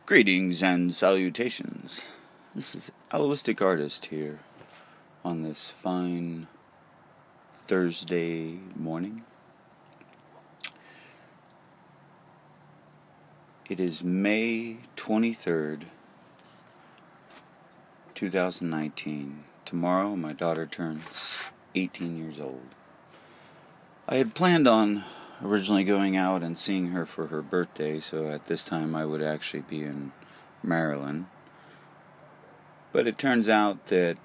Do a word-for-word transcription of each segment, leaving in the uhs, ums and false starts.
Greetings and salutations. This is Aloistic Artist here on this fine Thursday morning. It is May twenty-third, twenty nineteen. Tomorrow my daughter turns eighteen years old. I had planned on originally going out and seeing her for her birthday, so at this time I would actually be in Maryland. But it turns out that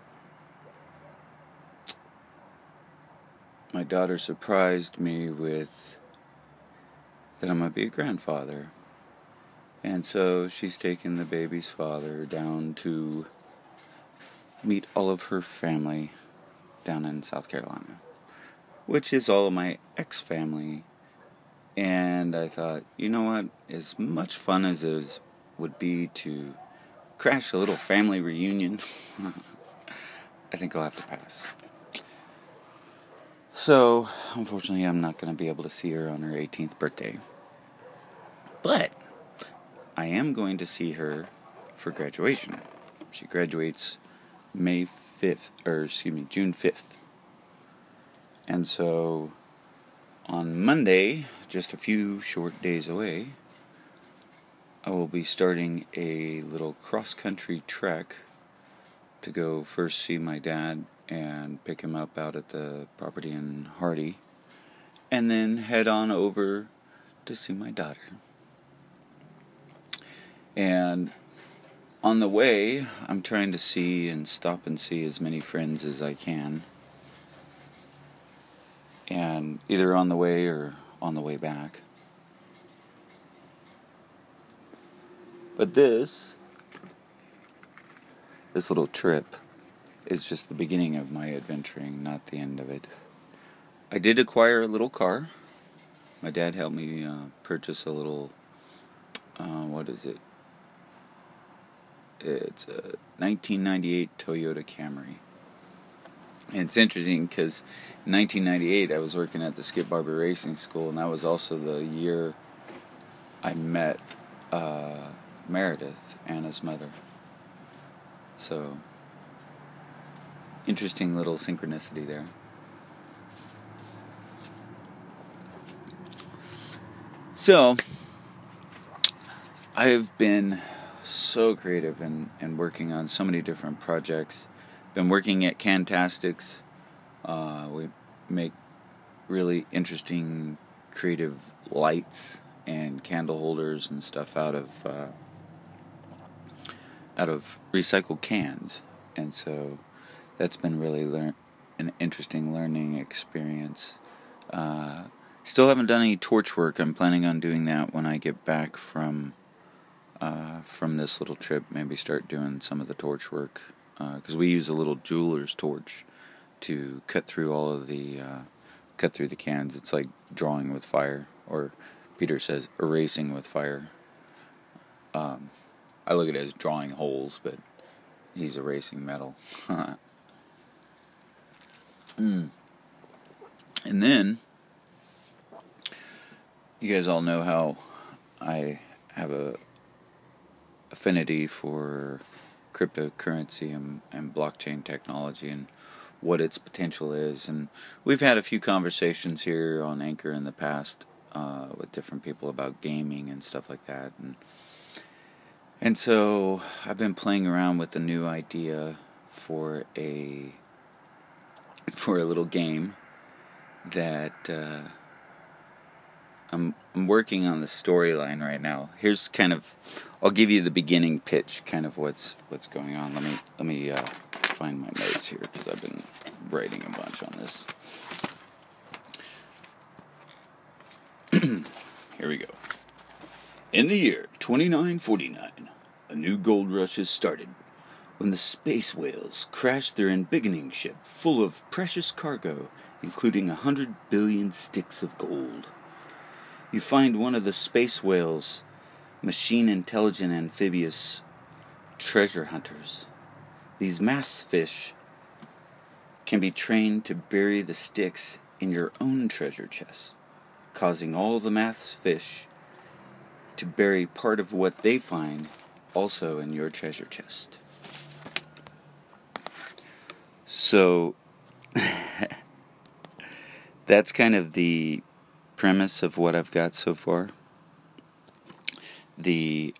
my daughter surprised me with that I'm going to be a grandfather. And so she's taken the baby's father down to meet all of her family down in South Carolina, which is all of my ex-family. And I thought, you know what, as much fun as it is, would be to crash a little family reunion, I think I'll have to pass. So, unfortunately, I'm not going to be able to see her on her eighteenth birthday. But I am going to see her for graduation. She graduates May fifth, or excuse me, June fifth. And so on Monday, just a few short days away, I will be starting a little cross-country trek to go first see my dad and pick him up out at the property in Hardy, and then head on over to see my daughter. And on the way, I'm trying to see and stop and see as many friends as I can. And either on the way or on the way back. But this, this little trip is just the beginning of my adventuring, not the end of it. I did acquire a little car. My dad helped me uh, purchase a little, uh, what is it? It's a nineteen ninety-eight Toyota Camry. And it's interesting because in nineteen ninety-eight I was working at the Skip Barber Racing School, and that was also the year I met uh, Meredith, Anna's mother. So, interesting little synchronicity there. So, I have been so creative and, and working on so many different projects. Been working at Cantastics. Uh, we make really interesting, creative lights and candle holders and stuff out of uh, out of recycled cans, and so that's been really lear- an interesting learning experience. Uh, still haven't done any torch work. I'm planning on doing that when I get back from uh, from this little trip. Maybe start doing some of the torch work. Because uh, we use a little jeweler's torch to cut through all of the uh, cut through the cans. It's like drawing with fire, or Peter says erasing with fire. Um, I look at it as drawing holes, but he's erasing metal. mm. And then you guys all know how I have a affinity for cryptocurrency and, and blockchain technology and what its potential is. And we've had a few conversations here on Anchor in the past uh, with different people about gaming and stuff like that. And and so I've been playing around with a new idea for a for a little game that uh, I'm I'm working on the storyline right now. Here's kind of, I'll give you the beginning pitch, kind of what's what's going on. Let me let me uh, find my notes here because I've been writing a bunch on this. Here we go. In the year twenty-nine forty-nine, a new gold rush has started when the space whales crashed their embiggening ship full of precious cargo, including a hundred billion sticks of gold. You find one of the space whales' machine-intelligent amphibious treasure hunters. These mass fish can be trained to bury the sticks in your own treasure chest, causing all the mass fish to bury part of what they find also in your treasure chest. So that's kind of the premise of what I've got so far. The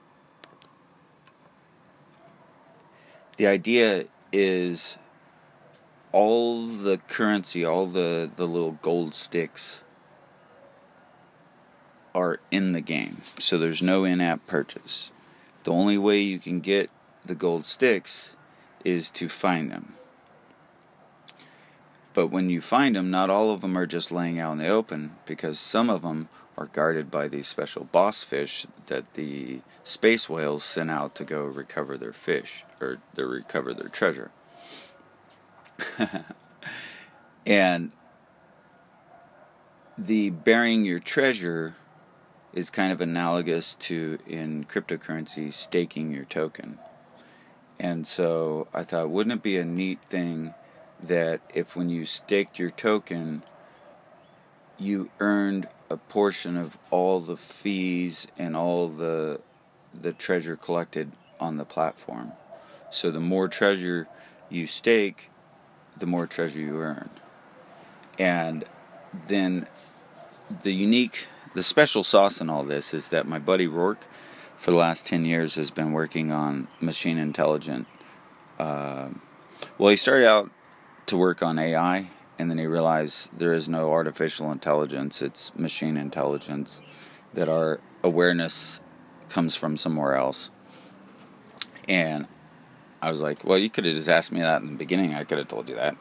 the idea is all the currency, all the, the little gold sticks are in the game. So there's no in-app purchase. The only way you can get the gold sticks is to find them. But when you find them, not all of them are just laying out in the open, because some of them are guarded by these special boss fish that the space whales send out to go recover their fish, or to recover their treasure. And the burying your treasure is kind of analogous to, in cryptocurrency, staking your token. And so I thought, wouldn't it be a neat thing that if when you staked your token, you earned a portion of all the fees and all the the treasure collected on the platform. So the more treasure you stake, the more treasure you earn. And then the unique, the special sauce in all this is that my buddy Rourke, for the last ten years, has been working on machine intelligent. Uh, well, he started out to work on A I, and then he realized there is no artificial intelligence, it's machine intelligence, that our awareness comes from somewhere else. And I was like, well, you could have just asked me that in the beginning, I could have told you that.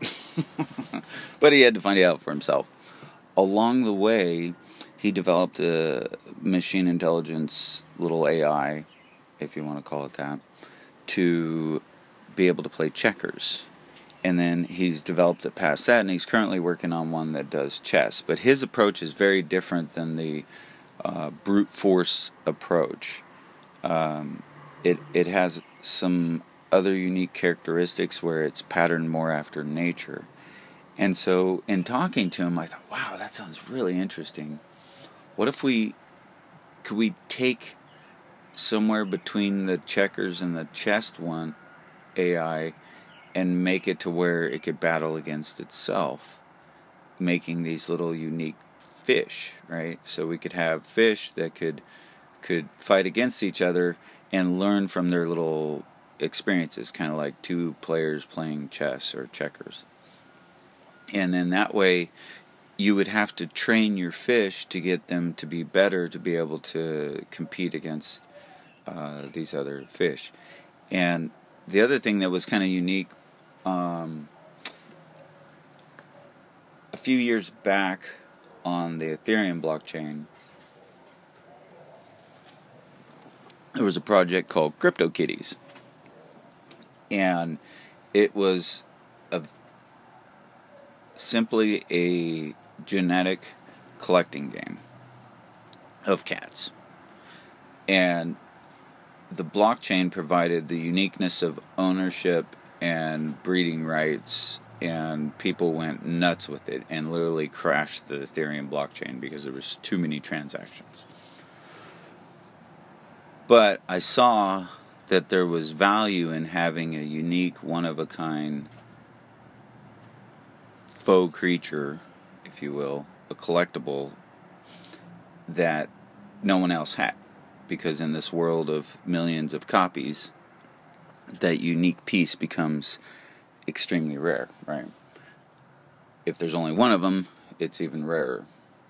But he had to find it out for himself. Along the way, he developed a machine intelligence little A I, if you want to call it that, to be able to play checkers. And then he's developed it past that, and he's currently working on one that does chess. But his approach is very different than the uh, brute force approach. Um, it it has some other unique characteristics where it's patterned more after nature. And so in talking to him, I thought, wow, that sounds really interesting. What if we, could we take somewhere between the checkers and the chess one A I and make it to where it could battle against itself, making these little unique fish, right? So we could have fish that could could fight against each other and learn from their little experiences, kind of like two players playing chess or checkers. And then that way you would have to train your fish to get them to be better, to be able to compete against uh, these other fish. And the other thing that was kind of unique, um, a few years back on the Ethereum blockchain, there was a project called CryptoKitties. And it was a, simply a genetic collecting game of cats. And the blockchain provided the uniqueness of ownership and breeding rights, and people went nuts with it and literally crashed the Ethereum blockchain because there was too many transactions. But I saw that there was value in having a unique, one-of-a-kind faux creature, if you will, a collectible that no one else had. Because in this world of millions of copies, that unique piece becomes extremely rare, right? If there's only one of them, it's even rarer.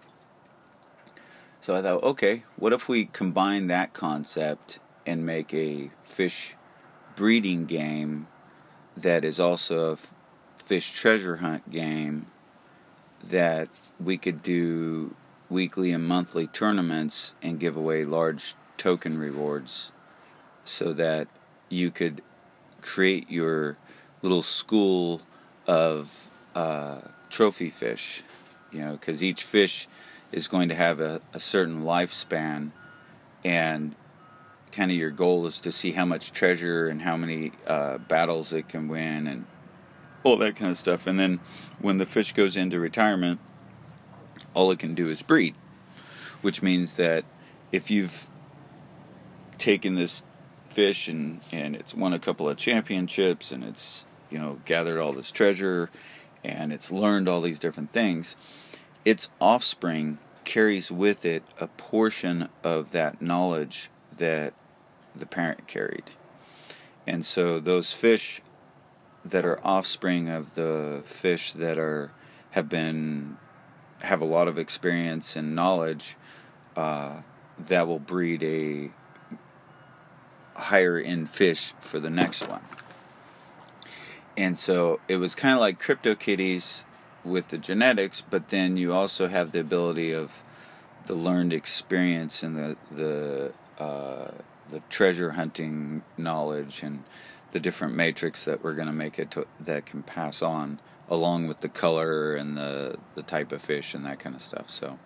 So I thought, okay, what if we combine that concept and make a fish breeding game that is also a f- fish treasure hunt game that we could do weekly and monthly tournaments and give away large token rewards so that you could create your little school of uh, trophy fish, you know, because each fish is going to have a, a certain lifespan, and kind of your goal is to see how much treasure and how many uh, battles it can win and all that kind of stuff. And then when the fish goes into retirement, all it can do is breed, which means that if you've taken this fish, and, and it's won a couple of championships, and it's, you know, gathered all this treasure, and it's learned all these different things. Its offspring carries with it a portion of that knowledge that the parent carried. And so those fish that are offspring of the fish that are have been have a lot of experience and knowledge, uh, that will breed a higher end fish for the next one. And so it was kind of like CryptoKitties with the genetics, but then you also have the ability of the learned experience and the the uh, the treasure hunting knowledge and the different matrix that we're going to make it to, that can pass on, along with the color and the the type of fish and that kind of stuff. So,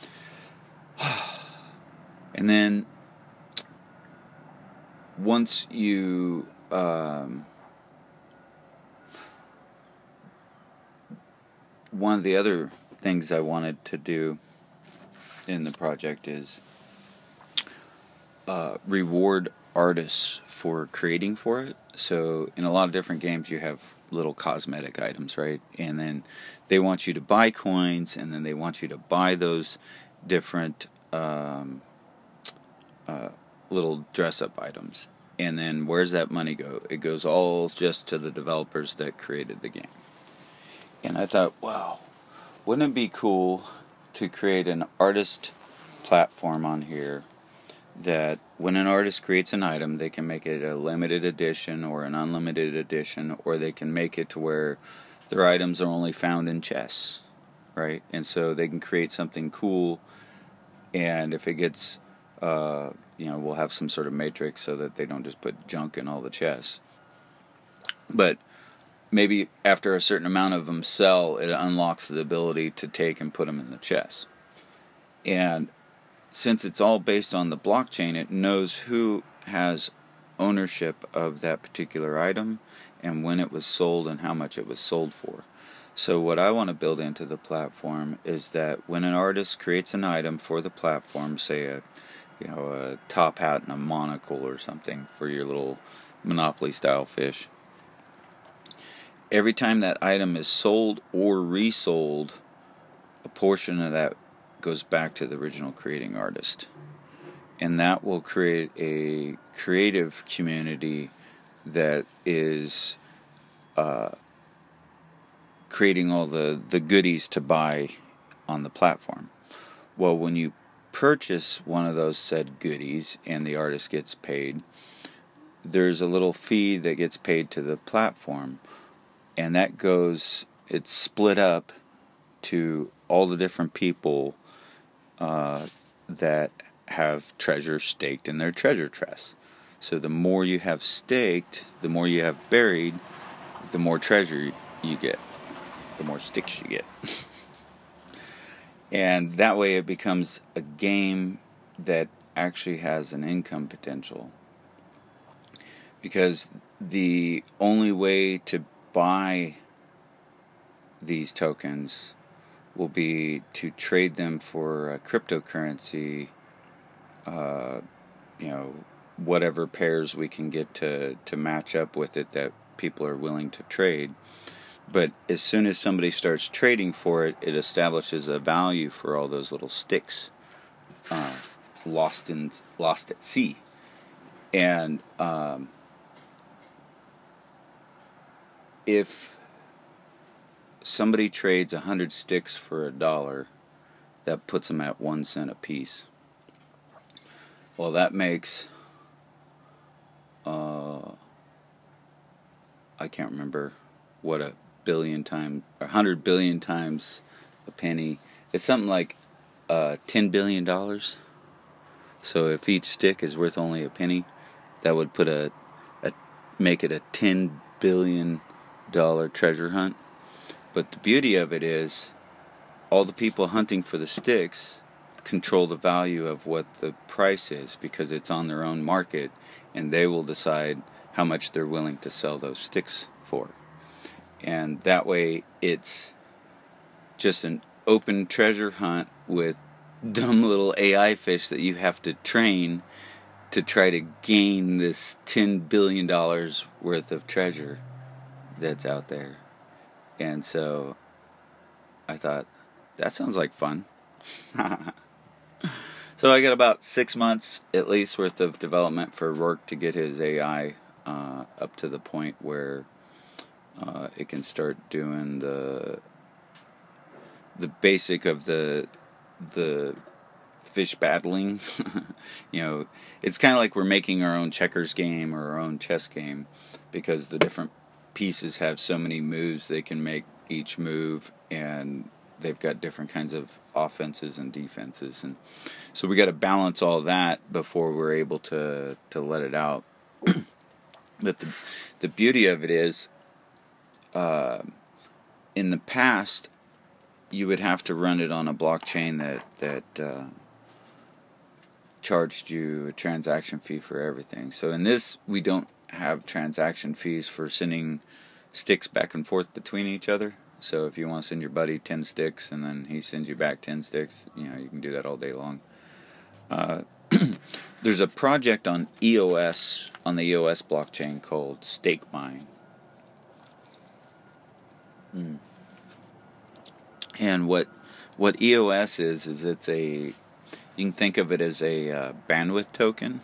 and then once you um, one of the other things I wanted to do in the project is uh, reward artists for creating for it. So in a lot of different games you have little cosmetic items, right? And then they want you to buy coins, and then they want you to buy those different um, uh, little dress-up items. And then where's that money go? It goes all just to the developers that created the game. And I thought, wow, wouldn't it be cool to create an artist platform on here that when an artist creates an item, they can make it a limited edition or an unlimited edition, or they can make it to where their items are only found in chests, right? And so they can create something cool, and if it gets, uh, you know, we'll have some sort of matrix so that they don't just put junk in all the chests. But maybe after a certain amount of them sell, it unlocks the ability to take and put them in the chest. And since it's all based on the blockchain, it knows who has ownership of that particular item and when it was sold and how much it was sold for. So what I want to build into the platform is that when an artist creates an item for the platform, say a you know a top hat and a monocle or something for your little Monopoly style fish, every time that item is sold or resold, a portion of that goes back to the original creating artist. And that will create a creative community that is uh, creating all the, the goodies to buy on the platform. Well, when you purchase one of those said goodies and the artist gets paid, there's a little fee that gets paid to the platform, and that goes, it's split up to all the different people uh, that have treasure staked in their treasure chest. So the more you have staked, the more you have buried, the more treasure you get, the more sticks you get. And that way it becomes a game that actually has an income potential. Because the only way to buy these tokens will be to trade them for a cryptocurrency, uh, you know, whatever pairs we can get to, to match up with it that people are willing to trade. But as soon as somebody starts trading for it, it establishes a value for all those little sticks uh, lost in lost at sea. And um, if somebody trades a hundred sticks for a dollar, that puts them at one cent a piece. Well, that makes uh, I can't remember what a billion times, a hundred billion times a penny. It's something like uh, ten billion dollars. So if each stick is worth only a penny, that would put a, a make it a ten billion dollar treasure hunt. But the beauty of it is, all the people hunting for the sticks control the value of what the price is, because it's on their own market, and they will decide how much they're willing to sell those sticks for. And that way it's just an open treasure hunt with dumb little A I fish that you have to train to try to gain this ten billion dollars worth of treasure that's out there. And so I thought, that sounds like fun. So I got about six months at least worth of development for Rourke to get his A I uh, up to the point where uh, it can start doing the the basic of the the fish battling. You know, it's kind of like we're making our own checkers game or our own chess game, because the different pieces have so many moves they can make each move, and they've got different kinds of offenses and defenses, and so we got to balance all that before we're able to to let it out. But the the beauty of it is, uh, in the past, you would have to run it on a blockchain that that uh, charged you a transaction fee for everything. So in this, we don't have transaction fees for sending sticks back and forth between each other. So if you want to send your buddy ten sticks and then he sends you back ten sticks, you know, you can do that all day long. Uh, there's a project on E O S, on the E O S blockchain, called StakeMine. Mm. And what what E O S is, is it's a, you can think of it as a uh, bandwidth token.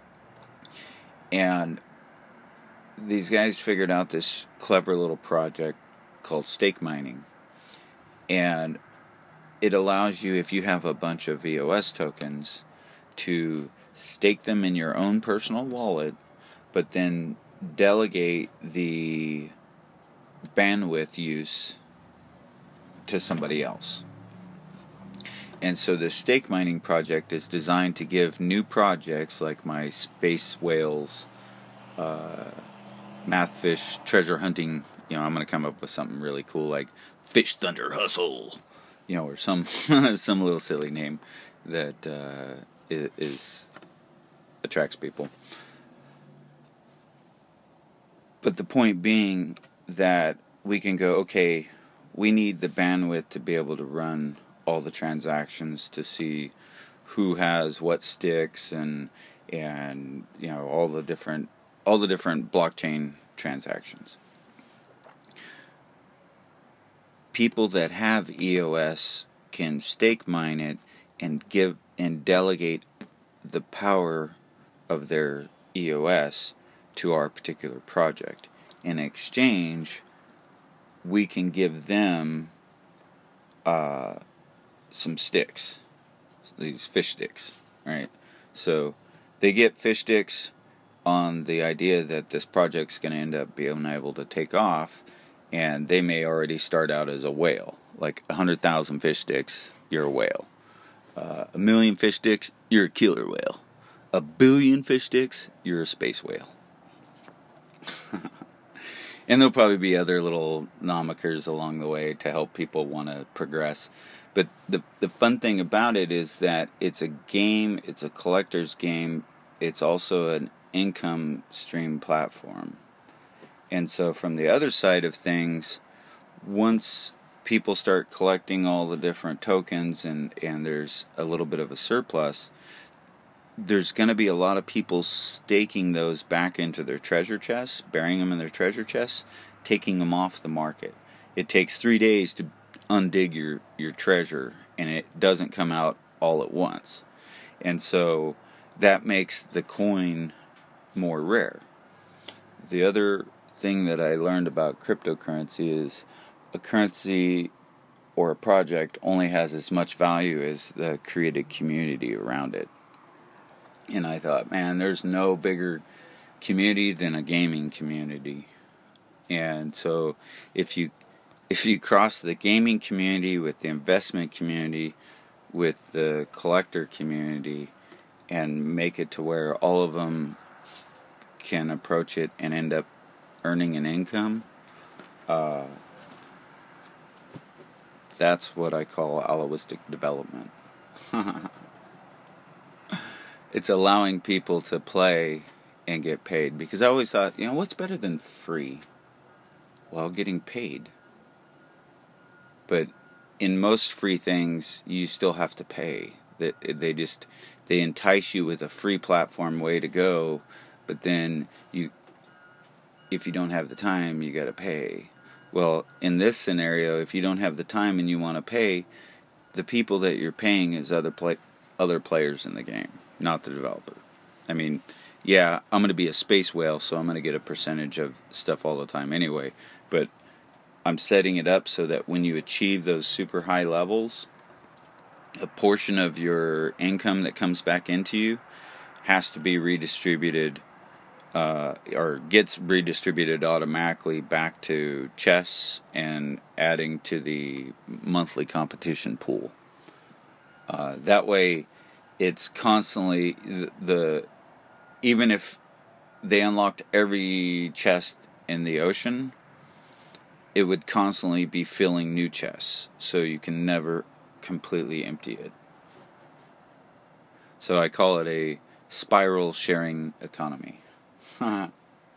And these guys figured out this clever little project called stake mining. And it allows you, if you have a bunch of E O S tokens, to stake them in your own personal wallet, but then delegate the bandwidth use to somebody else. And so the stake mining project is designed to give new projects like my Space Whales, uh, Math Fish, treasure hunting, you know, I'm going to come up with something really cool like Fish Thunder Hustle, you know, or some some little silly name that uh, is attracts people. But the point being that we can go, okay, we need the bandwidth to be able to run all the transactions, to see who has what sticks, and and you know, all the different all the different blockchain transactions. People that have E O S can stake mine it and give and delegate the power of their E O S to our particular project. In exchange, we can give them uh, some sticks, these fish sticks, right? So they get fish sticks on the idea that this project's going to end up being able to take off, and they may already start out as a whale. Like one hundred thousand fish sticks, you're a whale. Uh, a million fish sticks, you're a killer whale. A billion fish sticks, you're a space whale. And there'll probably be other little nomenclatures along the way to help people want to progress. But the the fun thing about it is that it's a game, it's a collector's game, it's also an income stream platform. And so from the other side of things, once people start collecting all the different tokens and, and there's a little bit of a surplus, there's going to be a lot of people staking those back into their treasure chests, burying them in their treasure chests, taking them off the market. It takes three days to undig your, your treasure, and it doesn't come out all at once. And so that makes the coin more rare. The other thing that I learned about cryptocurrency is a currency or a project only has as much value as the created community around it. And I thought, man, there's no bigger community than a gaming community. And so if you if you cross the gaming community with the investment community, with the collector community, and make it to where all of them can approach it and end up earning an income, uh, that's what I call altruistic development. It's allowing people to play and get paid. Because I always thought, you know, what's better than free? Well, getting paid. But in most free things, you still have to pay. That they just they entice you with a free platform way to go, but then you, if you don't have the time, you got to pay. Well, in this scenario, if you don't have the time and you want to pay, the people that you're paying is other play, other players in the game, not the developer. I mean, yeah, I'm going to be a space whale, so I'm going to get a percentage of stuff all the time anyway, but I'm setting it up so that when you achieve those super high levels, a portion of your income that comes back into you has to be redistributed, uh, or gets redistributed automatically back to chess and adding to the monthly competition pool. Uh, that way, it's constantly the, the even if they unlocked every chest in the ocean, it would constantly be filling new chests, so you can never completely empty it. So I call it a spiral sharing economy. hmm.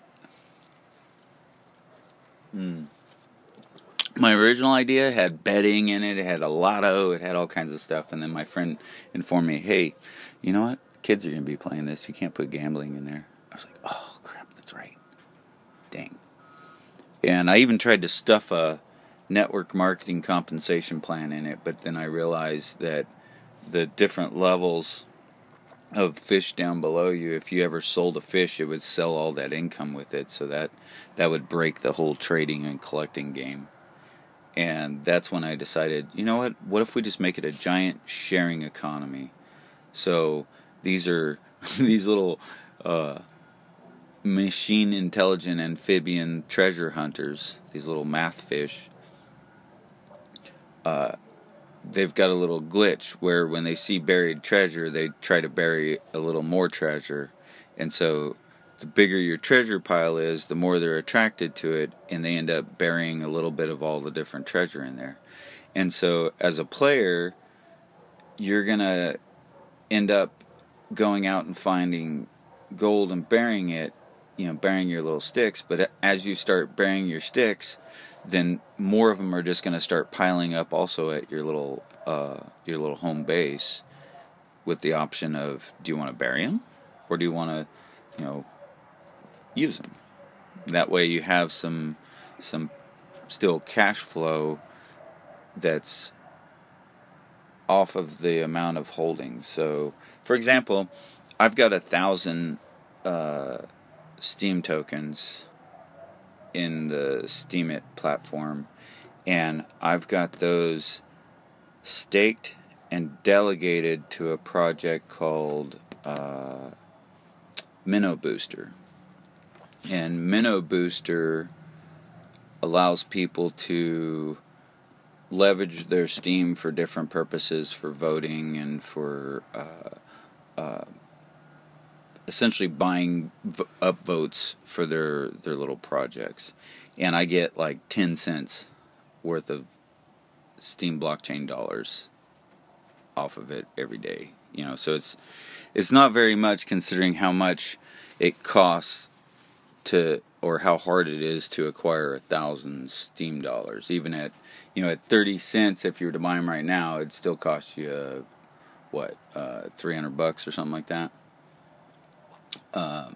My original idea had betting in it, it had a lotto, it had all kinds of stuff, and then my friend informed me, hey, you know what? Kids are going to be playing this, you can't put gambling in there. I was like, oh crap, that's right. Dang. And I even tried to stuff a network marketing compensation plan in it, but then I realized that the different levels of fish down below you, if you ever sold a fish, it would sell all that income with it, so that that would break the whole trading and collecting game. And that's when I decided, you know what, what if we just make it a giant sharing economy? So these are these little uh, machine intelligent amphibian treasure hunters, these little math fish, uh, they've got a little glitch where when they see buried treasure, they try to bury a little more treasure. And so the bigger your treasure pile is, the more they're attracted to it, and they end up burying a little bit of all the different treasure in there. And so as a player, you're going to end up going out and finding gold and burying it, you know, burying your little sticks. But as you start burying your sticks, then more of them are just going to start piling up also at your little uh, your little home base, with the option of, do you want to bury them, or do you want to, you know, use them? That way you have some some still cash flow that's off of the amount of holdings. So, for example, I've got a thousand uh, Steam tokens in the Steemit platform, and I've got those staked and delegated to a project called uh, Minnow Booster. And Minnow Booster allows people to leverage their Steam for different purposes, for voting and for uh, uh, essentially buying v- up votes for their, their little projects. And I get like ten cents worth of Steam blockchain dollars off of it every day. You know, so it's it's not very much considering how much it costs to, or how hard it is to acquire a thousand Steam dollars. Even at, you know, at thirty cents, if you were to buy them right now, it'd still cost you, uh, what, uh, three hundred bucks or something like that. Um,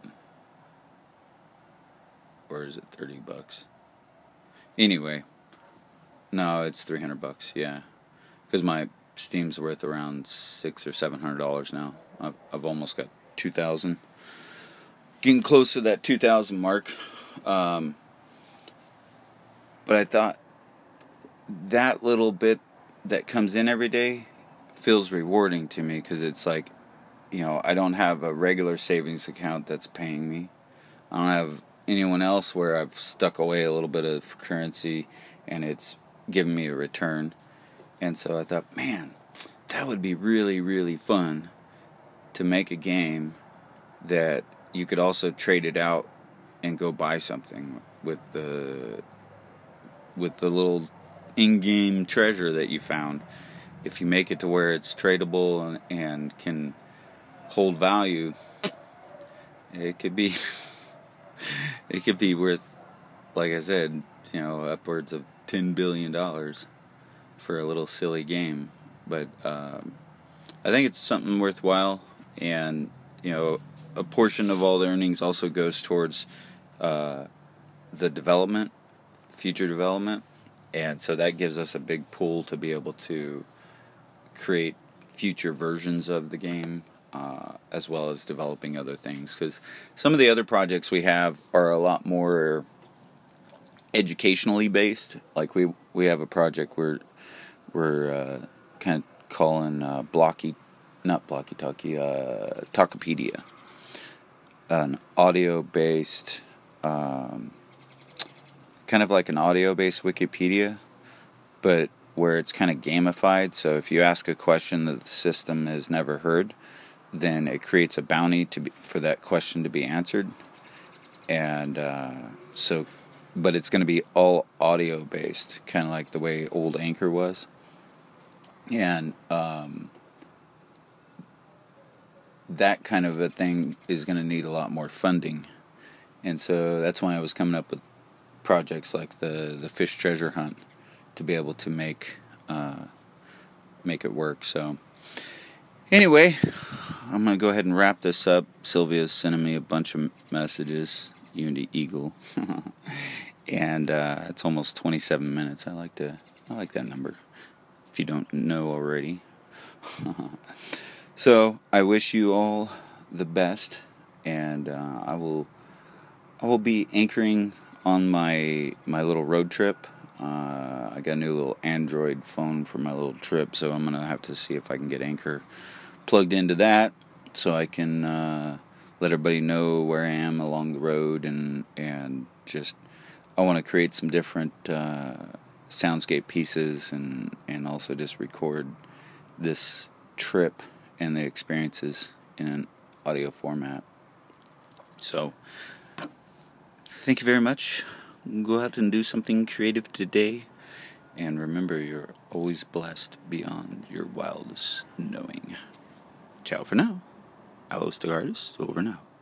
or is it thirty bucks? Anyway, no, it's three hundred bucks, yeah. Because my Steam's worth around six or seven hundred dollars now. I've, I've almost got two thousand. Getting close to that two thousand mark. Um, but I thought that little bit that comes in every day feels rewarding to me, because it's like, you know, I don't have a regular savings account that's paying me. I don't have anyone else where I've stuck away a little bit of currency and it's giving me a return. And so I thought, man, that would be really, really fun to make a game that you could also trade it out and go buy something with the with the little in-game treasure that you found. If you make it to where it's tradable and, and can hold value, it could be it could be worth, like I said, you know, upwards of ten billion dollars for a little silly game. But um, I think it's something worthwhile. and you know, a portion of all the earnings also goes towards uh, the development, future development, and so that gives us a big pool to be able to create future versions of the game, uh, as well as developing other things. Because some of the other projects we have are a lot more educationally based. Like we we have a project where we're uh, kind of calling uh, Blocky, not Blocky Talkie, uh, Talkopedia, an audio-based, um, kind of like an audio-based Wikipedia, but where it's kind of gamified. So if you ask a question that the system has never heard, then it creates a bounty to be, for that question to be answered. And uh, so, but it's going to be all audio-based, kind of like the way old Anchor was. And um, that kind of a thing is going to need a lot more funding. And so that's why I was coming up with projects like the, the Fish Treasure Hunt to be able to make uh, make it work. So anyway, I'm going to go ahead and wrap this up. Sylvia's sending me a bunch of messages, Unity Eagle. And uh, it's almost twenty-seven minutes. I like to I like that number, if you don't know already. So I wish you all the best, and uh, I will I will be anchoring on my my little road trip. Uh, I got a new little Android phone for my little trip, so I'm gonna have to see if I can get Anchor plugged into that, so I can uh, let everybody know where I am along the road, and and just I want to create some different uh, soundscape pieces, and and also just record this trip and the experiences in an audio format. So, thank you very much. Go out and do something creative today. And remember, you're always blessed beyond your wildest knowing. Ciao for now. Aloe Artist, over now.